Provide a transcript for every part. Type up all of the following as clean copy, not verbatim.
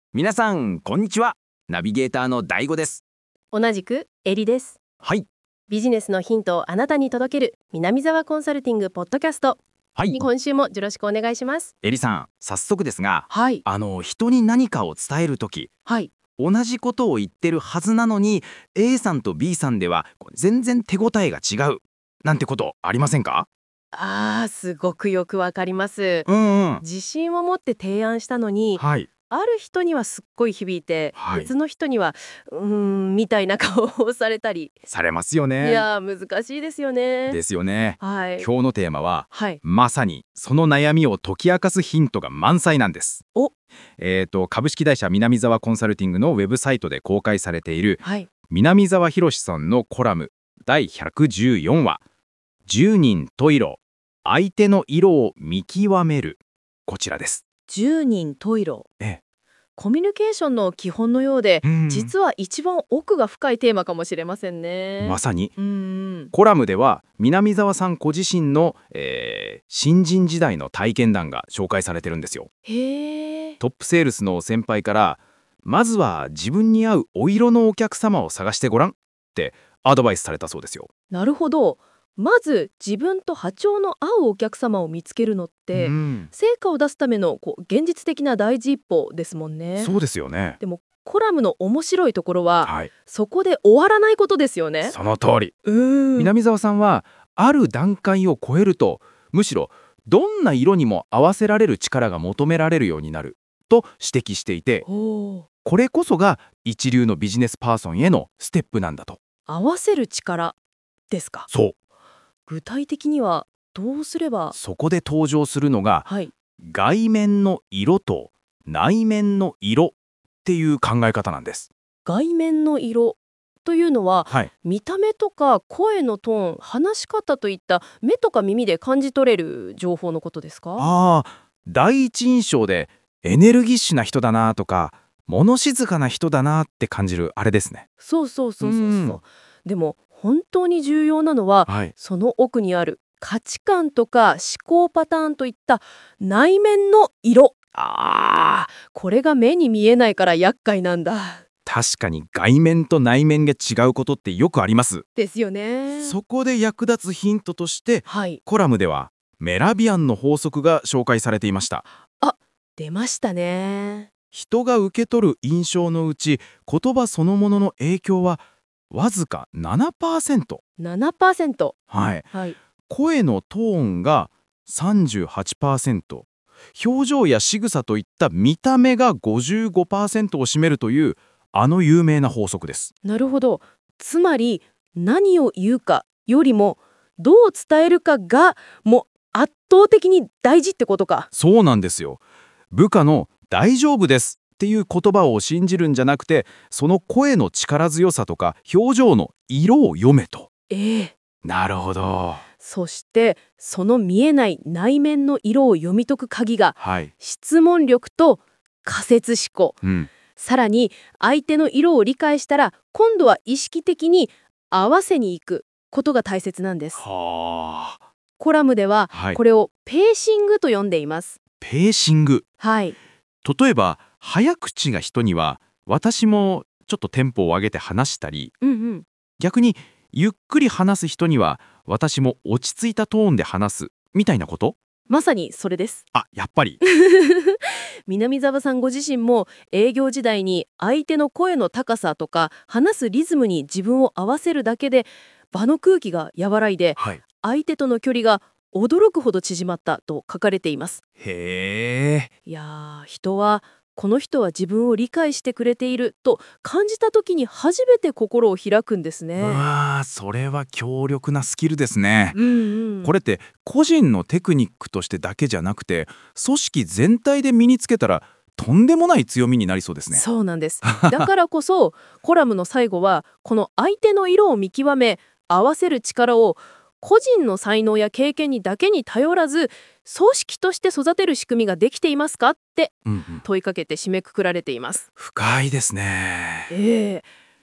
皆さんこんにちは。ナビゲーターの大吾です。 同じくエリです。 はい。 ビジネスのヒントをあなたに届ける南沢コンサルティングポッドキャスト。今週もよろしくお願いします。 エリさん、早速ですが、 はい。 人に何かを伝えるとき、 はい。 同じことを言ってるはずなのに A さんと B さんでは全然手応えが違うなんてことありませんか？ すごくよくわかります。 うんうん。 自信を持って提案したのに、 はい。 ある人にはすっごい響いて、 はい。 別の人にはみたいな顔をされたり。 されますよいね。 やー、難しいですよね。 ですよね。 はい。 今日のテーマははい。 まさにその悩みを解き明かすヒントが満載なんです。 お。 株式会社南沢コンサルティングのウェブサイトで公開されているはい。 南沢博さんのコラム第114話10人十色相手の色を見極める、こちらです。 10人十色。 ええ。 コミュニケーションの基本のようで、 うん。 実は一番奥が深いテーマかもしれませんね。 まさにうんコラムでは南沢さんご自身の、新人時代の体験談が紹介されてるんですよ。 へえ。 トップセールスの先輩からまずは自分に合うお色のお客様を探してごらんってアドバイスされたそうですよ。 なるほど。まず自分と波長の合うお客様を見つけるのっうて、 ん。 成果を出すための現実的な第一一歩ですもんね。 そうですよね。 でもコラムの面白いところは、 はい。 そこで終わらないことですよね。 その通り。 うん。 南沢さんはある段階を超えるとむしろどんな色にも合わせられる力が求められるようになると指摘していて、 おー。 これこそが一流のビジネスパーソンへのステップなんだと。 合わせる力ですか。 そう。 具体的にはどうすれば。 そこで登場するのがはい。 外面の色と内面の色っていう考え方なんです。 外面の色というのは、 はい。 見た目とか声のトーン、話し方といった目とか耳で感じ取れる情報のことですか？ ああ、第一印象でエネルギッシュな人だなとか物静かな人だなって感じるあれですね。 そうそうそうそうそう。 うん。 でも本当に重要なのは、 はい。 その奥にある価値観とか思考パターンといった内面の色。これが目に見えないから厄介なんだ。 確かに外面と内面が違うことってよくあります。 ですよね。 そこで役立つヒントとしてはい。 コラムではメラビアンの法則が紹介されていました。 あ、出ましたね。 人が受け取る印象のうち言葉そのものの影響はわずか 7%。 7%。 はい。 はい。 声のトーンが 38%、 表情や仕草といった見た目が 55% を占めるというあの有名な法則です。 なるほど。つまり何を言うかよりもどう伝えるかがもう圧倒的に大事ってことか。 そうなんですよ。部下の大丈夫ですっていう言葉を信じるんじゃなくて、その声の力強さとか表情の色を読めと。 ええ。 なるほど。 そしてその見えない内面の色を読み解く鍵がはい。 質問力と仮説思考。 うん。 さらに相手の色を理解したら今度は意識的に合わせに行くことが大切なんです。 はあ。 コラムでははい。 これをペーシングと呼んでいます。 ペーシング。 はい。 例えば早口が人には私もちょっとテンポを上げて話したり、 うんうん。 逆にゆっくり話す人には私も落ち着いたトーンで話すみたいなこと。 まさにそれです。 あ、やっぱり。 南沢さんご自身も営業時代に相手の声の高さとか話すリズムに自分を合わせるだけで場の空気が和らいではい。 相手との距離が驚くほど縮まったと書かれています。 へえ。 いやー、人はこの人は自分を理解してくれていると感じた時に初めて心を開くんですうね。 わー、それは強力なスキルですね。 うんうん。 これって個人のテクニックとしてだけじゃなくて組織全体で身につけたらとんでもない強みになりそうですね。 そうなんです。だからこそコラムの最後はこの相手の色を見極め合わせる力を個人の才能や経験にだけに頼らず組織として育てる仕組みができていますかってうんうん。 問いかけて締めくくられています。 深いですね。 ええ。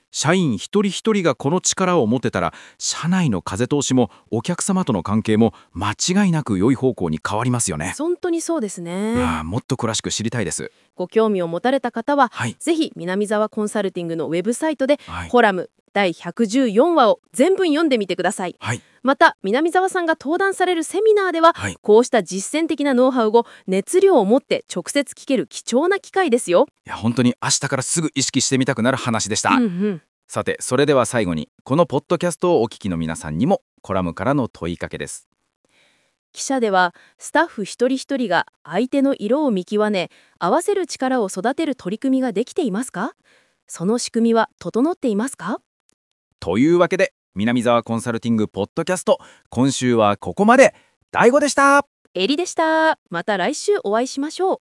社員一人一人がこの力を持てたら、社内の風通しもお客様との関係も間違いなく良い方向に変わりますよね。 本当にそうですね。 もっと詳しく知りたいです。 ご興味を持たれた方は、 はい。 ぜひ南沢コンサルティングのウェブサイトで、 はい。 コラム第114話を全文読んでみてください。 はい。 また南沢さんが登壇されるセミナーでは、 はい。 こうした実践的なノウハウを熱量を持って直接聞ける貴重な機会ですよ。 いや、本当に明日からすぐ意識してみたくなる話でした。 うんうん。 さて、それでは最後に、このポッドキャストをお聞きの皆さんにもコラムからの問いかけです。 記者ではスタッフ一人一人が相手の色を見極め、合わせる力を育てる取り組みができていますか？その仕組みは整っていますか？ というわけで、南沢コンサルティングポッドキャスト、今週はここまで。大悟でした。 エリでした。また来週お会いしましょう。